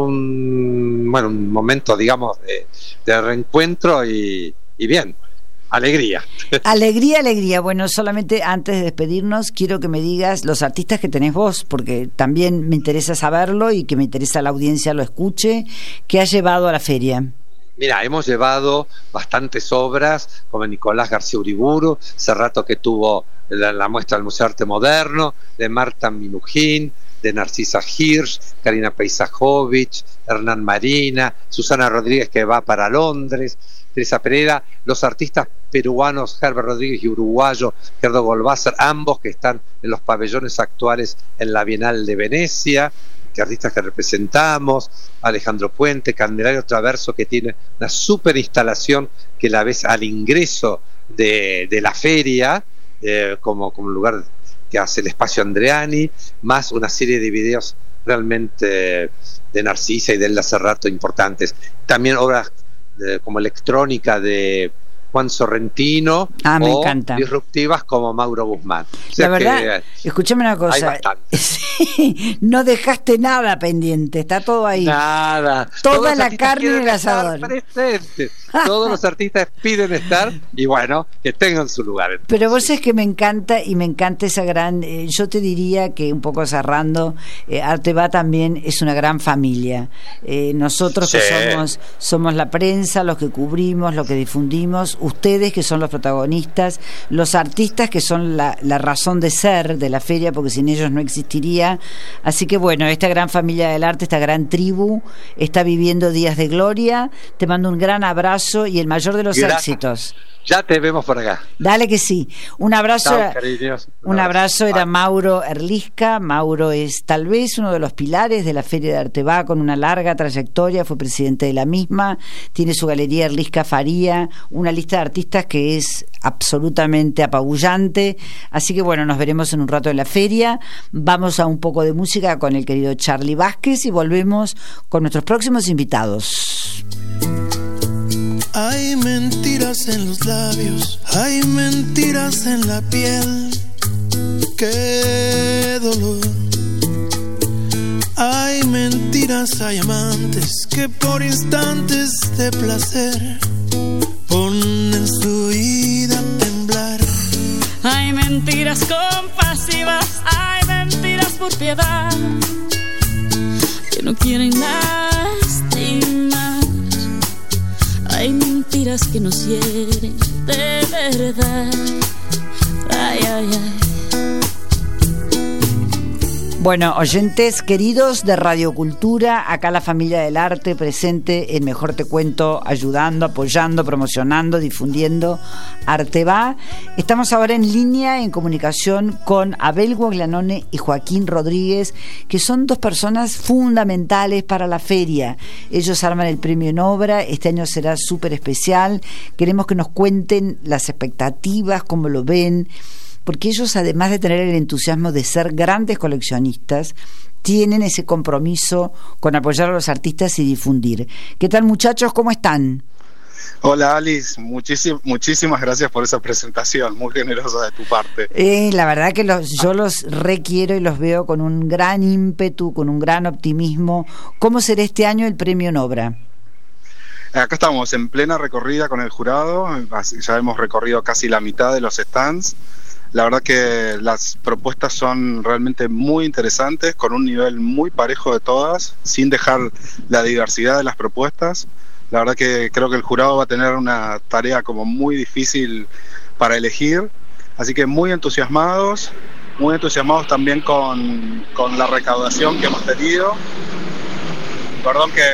un momento, digamos, de reencuentro y bien. Alegría. Alegría. Bueno, solamente antes de despedirnos, quiero que me digas los artistas que tenés vos, porque también me interesa saberlo y que me interesa la audiencia lo escuche. ¿Qué has llevado a la feria? Mira, hemos llevado bastantes obras, como Nicolás García Uriburu, hace rato que tuvo la muestra del Museo de Arte Moderno, de Marta Minujín, de Narcisa Hirsch, Karina Peisajovic, Hernán Marina, Susana Rodríguez, que va para Londres, Teresa Pereira, los artistas peruanos Herbert Rodríguez y uruguayo Gerardo Golbácer, ambos que están en los pabellones actuales en la Bienal de Venecia, que artistas que representamos, Alejandro Puente, Candelario Traverso, que tiene una super instalación que la ves al ingreso de la feria, como lugar que hace el espacio Andreani, más una serie de videos realmente de Narcisa y de Elda Cerrato importantes. También obras como electrónica de Juan Sorrentino, me encanta. Disruptivas como Mauro Guzmán. O sea, la verdad, escúchame una cosa, sí, no dejaste nada pendiente, está todo ahí. Nada. Toda la carne en el asador. Todos los artistas piden estar y bueno, que tengan su lugar. Entonces. Pero vos es que me encanta esa gran, yo te diría que un poco cerrando, Arteba también es una gran familia. Nosotros que somos la prensa, los que cubrimos, los que difundimos, ustedes que son los protagonistas, los artistas que son la razón de ser de la feria, porque sin ellos no existiría. Así que bueno, esta gran familia del arte, esta gran tribu, está viviendo días de gloria. Te mando un gran abrazo y el mayor de los éxitos. Ya te vemos por acá. Dale que sí. Un abrazo. Chao, cariños. Un abrazo era Mauro Erlitzka. Mauro es tal vez uno de los pilares de la Feria de Arteba, con una larga trayectoria, fue presidente de la misma, tiene su galería Erlitzka Faría, una lista de artistas que es absolutamente apabullante. Así que bueno, nos veremos en un rato en la feria. Vamos a un poco de música con el querido Charly Vázquez y volvemos con nuestros próximos invitados. Hay mentiras en los labios, hay mentiras en la piel, qué dolor. Hay mentiras, hay amantes que por instantes de placer ponen su vida a temblar. Hay mentiras compasivas, hay mentiras por piedad, que no quieren lastimar. Hay mentiras que nos hieren de verdad. Ay, ay, ay. Bueno, oyentes queridos de Radio Cultura, acá la familia del arte presente en Mejor Te Cuento, ayudando, apoyando, promocionando, difundiendo Arte Va. Estamos ahora en línea, en comunicación con Abel Guaglianone y Joaquín Rodríguez, que son dos personas fundamentales para la feria. Ellos arman el premio en obra, este año será súper especial. Queremos que nos cuenten las expectativas, cómo lo ven, porque ellos, además de tener el entusiasmo de ser grandes coleccionistas, tienen ese compromiso con apoyar a los artistas y difundir. ¿Qué tal, muchachos? ¿Cómo están? Hola, Alice, muchísimas gracias por esa presentación, muy generosa de tu parte. La verdad que yo los requiero y los veo con un gran ímpetu, con un gran optimismo. ¿Cómo será este año el premio en obra? Acá estamos en plena recorrida con el jurado, ya hemos recorrido casi la mitad de los stands. La verdad que las propuestas son realmente muy interesantes, con un nivel muy parejo de todas, sin dejar la diversidad de las propuestas. La verdad que creo que el jurado va a tener una tarea como muy difícil para elegir, así que muy entusiasmados también con la recaudación que hemos tenido. Perdón que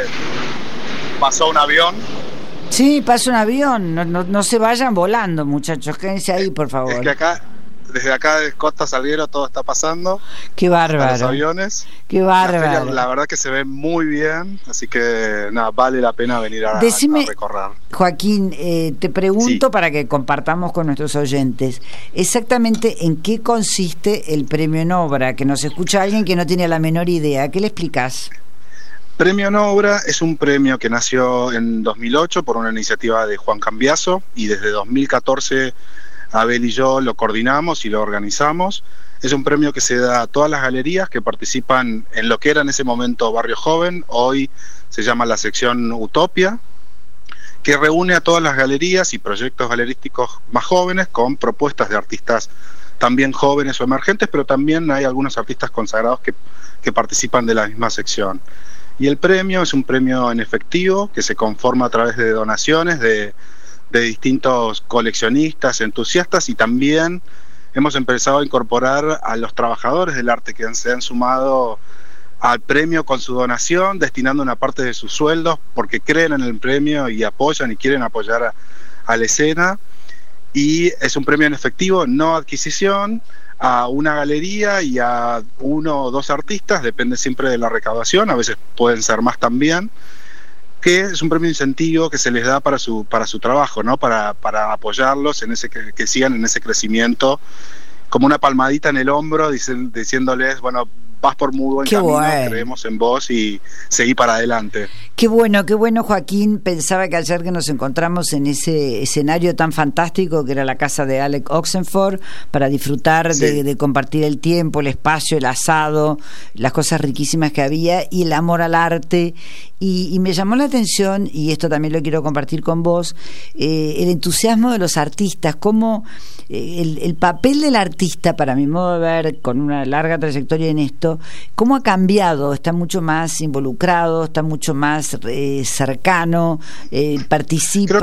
pasó un avión. Sí, pasa un avión, no se vayan volando, muchachos, quédense ahí, por favor. Es que desde acá de Costa Salguero todo está pasando. Qué bárbaro. Los aviones. Qué bárbaro. La verdad que se ve muy bien, así que nada, vale la pena venir a recorrer. Joaquín, te pregunto, sí, para que compartamos con nuestros oyentes, exactamente en qué consiste el premio en obra, que nos escucha alguien que no tiene la menor idea. ¿Qué le explicás? Premio en Obra es un premio que nació en 2008 por una iniciativa de Juan Cambiaso, y desde 2014 Abel y yo lo coordinamos y lo organizamos. Es un premio que se da a todas las galerías que participan en lo que era en ese momento Barrio Joven, hoy se llama la sección Utopia, que reúne a todas las galerías y proyectos galerísticos más jóvenes con propuestas de artistas también jóvenes o emergentes, pero también hay algunos artistas consagrados que participan de la misma sección. Y el premio es un premio en efectivo que se conforma a través de donaciones de distintos coleccionistas, entusiastas, y también hemos empezado a incorporar a los trabajadores del arte que se han sumado al premio con su donación, destinando una parte de sus sueldos porque creen en el premio y apoyan y quieren apoyar a la escena. Y es un premio en efectivo, no adquisición, a una galería y a uno o dos artistas, depende siempre de la recaudación, a veces pueden ser más también, que es un premio incentivo que se les da para su trabajo, ¿no? Para apoyarlos en que sigan en ese crecimiento, como una palmadita en el hombro, diciéndoles, bueno, vas por muy buen camino, creemos en vos y seguí para adelante. Qué bueno, Joaquín. Pensaba que ayer que nos encontramos en ese escenario tan fantástico que era la casa de Alec Oxenford, para disfrutar, sí, de compartir el tiempo, el espacio, el asado, las cosas riquísimas que había y el amor al arte. Y me llamó la atención, y esto también lo quiero compartir con vos, el entusiasmo de los artistas, cómo el papel del artista, para mi modo de ver, con una larga trayectoria en esto, cómo ha cambiado, está mucho más involucrado, está mucho más cercano, participa.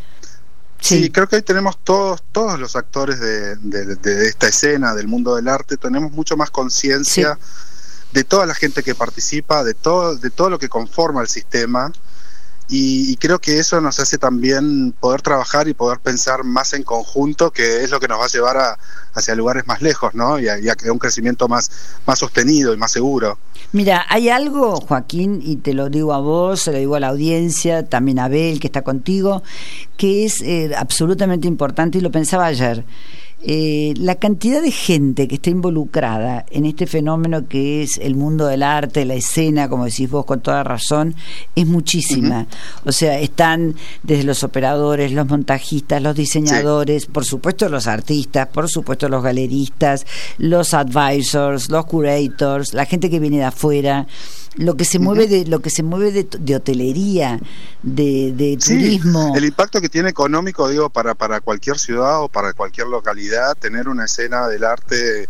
Creo que hoy tenemos todos los actores de esta escena, del mundo del arte, tenemos mucho más conciencia, sí, de toda la gente que participa, de todo lo que conforma el sistema, y creo que eso nos hace también poder trabajar y poder pensar más en conjunto, que es lo que nos va a llevar hacia lugares más lejos, ¿no? Y a un crecimiento más sostenido y más seguro. Mira, hay algo, Joaquín, y te lo digo a vos, se lo digo a la audiencia, también a Abel, que está contigo, que es absolutamente importante, y lo pensaba ayer. La cantidad de gente que está involucrada en este fenómeno que es el mundo del arte, la escena, como decís vos con toda razón, es muchísima. Uh-huh. O sea, están desde los operadores, los montajistas, los diseñadores, sí, por supuesto los artistas, por supuesto los galeristas, los advisors, los curators, la gente que viene de afuera, lo que se mueve de hotelería, de turismo. Sí, el impacto que tiene económico, digo, para cualquier ciudad o para cualquier localidad, tener una escena del arte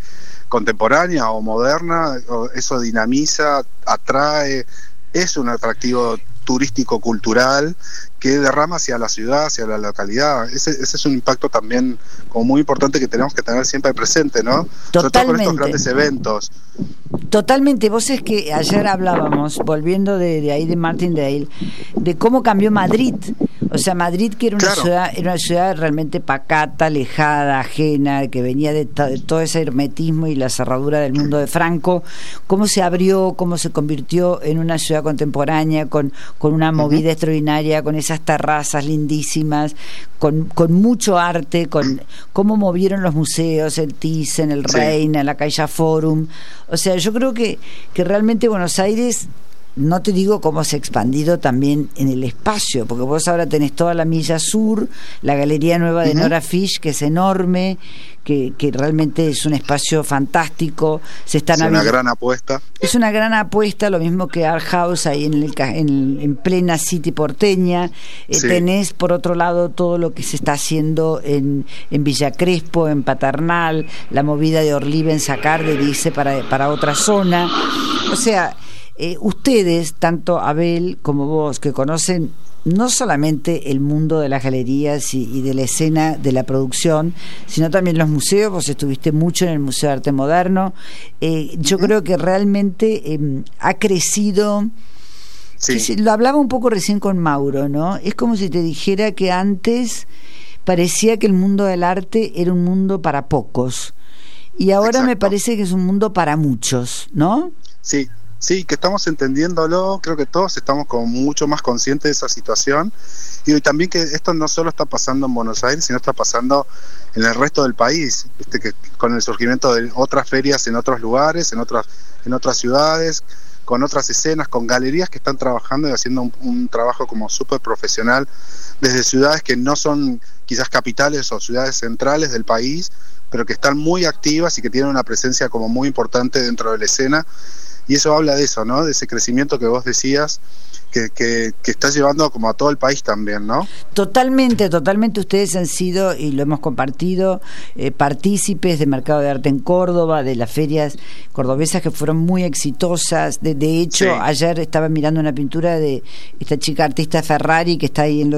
contemporánea o moderna, eso dinamiza, atrae, es un atractivo turístico-cultural que derrama hacia la ciudad, hacia la localidad. Ese es un impacto también como muy importante que tenemos que tener siempre presente, ¿no? Totalmente. Sobre todo con estos grandes eventos. Totalmente. Vos es que ayer hablábamos, volviendo de ahí de Martindale, de cómo cambió Madrid. O sea, Madrid, que era una ciudad realmente pacata, alejada, ajena, que venía de todo ese hermetismo y la cerradura del mundo de Franco, cómo se abrió, cómo se convirtió en una ciudad contemporánea, con una movida extraordinaria, con esas terrazas lindísimas, con mucho arte, con cómo movieron los museos, el Thyssen, el Reina, la Caixa Forum. O sea, yo creo que realmente Buenos Aires, no te digo cómo se ha expandido también en el espacio, porque vos ahora tenés toda la milla sur, la Galería Nueva de Nora Fish, que es enorme, que realmente es un espacio fantástico. Es una gran apuesta. Es una gran apuesta, lo mismo que Art House ahí en plena City porteña. Tenés por otro lado todo lo que se está haciendo en Villa Crespo, en Paternal, la movida de Orlibe en Sacarde, dice, para otra zona. O sea, ustedes, tanto Abel como vos, que conocen no solamente el mundo de las galerías y de la escena de la producción, sino también los museos. Vos estuviste mucho en el Museo de Arte Moderno. Yo creo que realmente ha crecido. Lo hablaba un poco recién con Mauro, ¿no? Es como si te dijera que antes parecía que el mundo del arte era un mundo para pocos, y ahora me parece que es un mundo para muchos, ¿no? Sí, que estamos entendiéndolo. Creo que todos estamos como mucho más conscientes de esa situación, y también que esto no solo está pasando en Buenos Aires, sino está pasando en el resto del país. Viste que con el surgimiento de otras ferias en otros lugares, en otras ciudades, con otras escenas, con galerías que están trabajando y haciendo un trabajo como súper profesional desde ciudades que no son quizás capitales o ciudades centrales del país, pero que están muy activas y que tienen una presencia como muy importante dentro de la escena. Y eso habla de eso, ¿no? De ese crecimiento que vos decías, que está llevando como a todo el país también, ¿no? Totalmente. Ustedes han sido, y lo hemos compartido, partícipes de Mercado de Arte en Córdoba, de las ferias cordobesas que fueron muy exitosas. De hecho, ayer estaba mirando una pintura de esta chica artista Ferrari, que está ahí en lo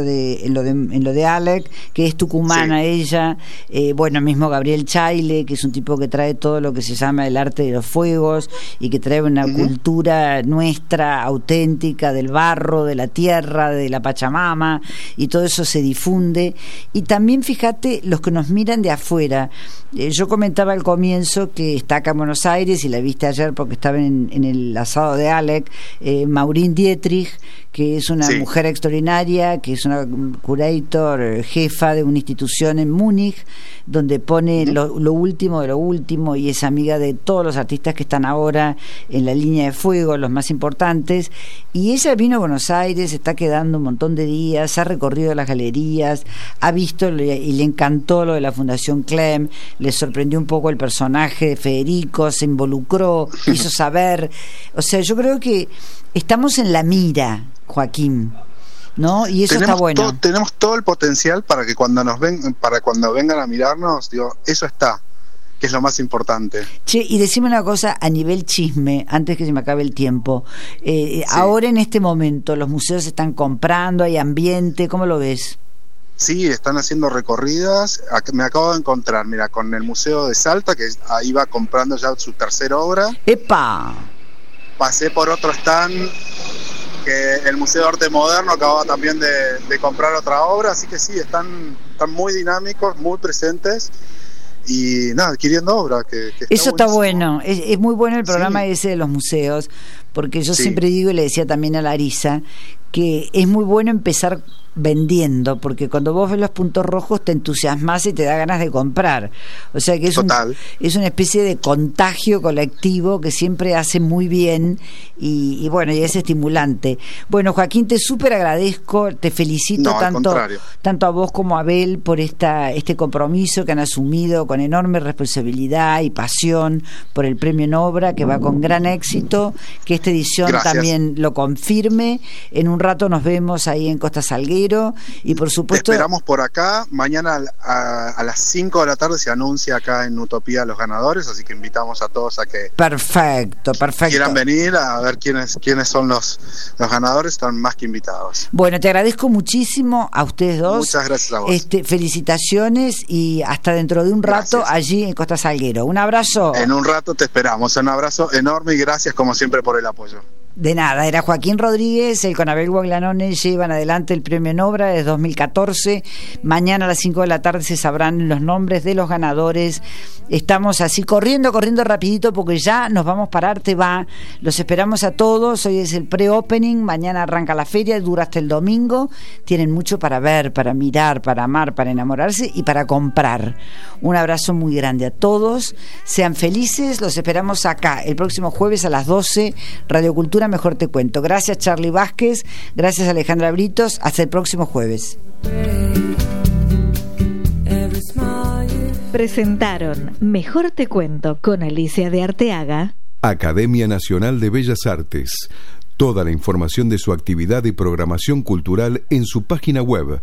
de Alec, que es tucumana ella. Bueno, mismo Gabriel Chaile, que es un tipo que trae todo lo que se llama el arte de los fuegos y que trae una cultura nuestra, auténtica, del barro, de la tierra, de la Pachamama, y todo eso se difunde. Y también, fíjate, los que nos miran de afuera. Yo comentaba al comienzo que está acá en Buenos Aires, y la viste ayer porque estaba en el asado de Alec, Maureen Dietrich, que es una mujer extraordinaria, que es una curator, jefa de una institución en Múnich, donde pone lo último de lo último, y es amiga de todos los artistas que están ahora en la línea de fuego, los más importantes. Y ella vino a Buenos Aires, está quedando un montón de días, ha recorrido las galerías, ha visto y le encantó lo de la Fundación Clem, le sorprendió un poco el personaje de Federico, se involucró, quiso saber. O sea, yo creo que estamos en la mira, Joaquín, ¿no? Y eso está bueno. Tenemos todo el potencial para que cuando vengan a mirarnos, eso está, que es lo más importante. Che, y decime una cosa a nivel chisme, antes que se me acabe el tiempo. Ahora, en este momento, los museos se están comprando, hay ambiente, ¿cómo lo ves? Sí, están haciendo recorridas. Me acabo de encontrar, mira, con el Museo de Salta, que ahí va comprando ya su tercera obra. ¡Epa! Pasé por otro stand, que el Museo de Arte Moderno acababa también de comprar otra obra, así que sí, están muy dinámicos, muy presentes, y nada, adquiriendo obra. Que eso está bueno, es muy bueno el programa ese de los museos, porque yo siempre digo, y le decía también a Larisa, que es muy bueno empezar vendiendo, porque cuando vos ves los puntos rojos te entusiasmas y te da ganas de comprar. O sea que es una especie de contagio colectivo que siempre hace muy bien, y bueno, y es estimulante. Bueno, Joaquín, te súper agradezco, te felicito tanto a vos como a Abel por este compromiso que han asumido con enorme responsabilidad y pasión por el premio en obra, que va con gran éxito, que esta edición Gracias. también lo confirme. En un rato nos vemos ahí en Costa Salguero y por supuesto... Te esperamos por acá. Mañana a las 5 de la tarde se anuncia acá en Utopía los ganadores, así que invitamos a todos a que Perfecto. quieran venir a ver quiénes son los ganadores. Están más que invitados. Bueno, te agradezco muchísimo a ustedes dos. Muchas gracias a vos. Felicitaciones y hasta dentro de un rato allí en Costa Salguero. Un abrazo. En un rato te esperamos. Un abrazo enorme y gracias como siempre por el apoyo. De nada, era Joaquín Rodríguez, el Conabel Guaglanone llevan adelante el premio en obra de 2014. Mañana a las 5 de la tarde se sabrán los nombres de los ganadores. Estamos así corriendo rapidito porque ya nos vamos para Arte Va. Los esperamos a todos. Hoy es el pre-opening, mañana arranca la feria, dura hasta el domingo. Tienen mucho para ver, para mirar, para amar, para enamorarse y para comprar. Un abrazo muy grande a todos. Sean felices, los esperamos acá el próximo jueves a las 12, Radio Cultura Mejor Te Cuento. Gracias Charly Vázquez, gracias Alejandra Britos, hasta el próximo jueves. Presentaron Mejor Te Cuento con Alicia de Arteaga. Academia Nacional de Bellas Artes. Toda la información de su actividad y programación cultural en su página web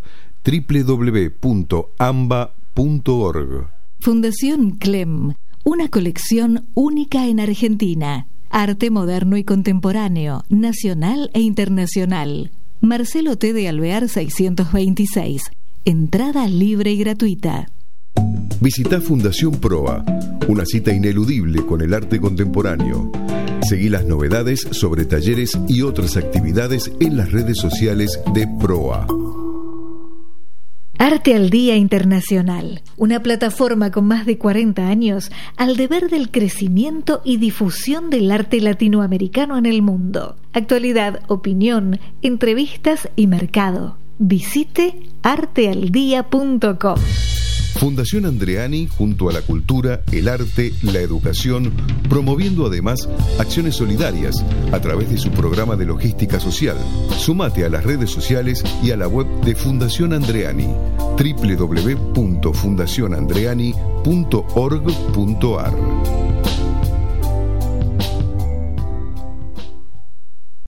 www.amba.org. Fundación Clem, una colección única en Argentina. Arte moderno y contemporáneo, nacional e internacional. Marcelo T. de Alvear 626. Entrada libre y gratuita. Visita Fundación Proa, una cita ineludible con el arte contemporáneo. Seguí las novedades sobre talleres y otras actividades en las redes sociales de Proa. Arte al Día Internacional, una plataforma con más de 40 años al deber del crecimiento y difusión del arte latinoamericano en el mundo. Actualidad, opinión, entrevistas y mercado. Visite artealdía.com. Fundación Andreani junto a la cultura, el arte, la educación, promoviendo además acciones solidarias a través de su programa de logística social. Sumate a las redes sociales y a la web de Fundación Andreani, www.fundacionandreani.org.ar.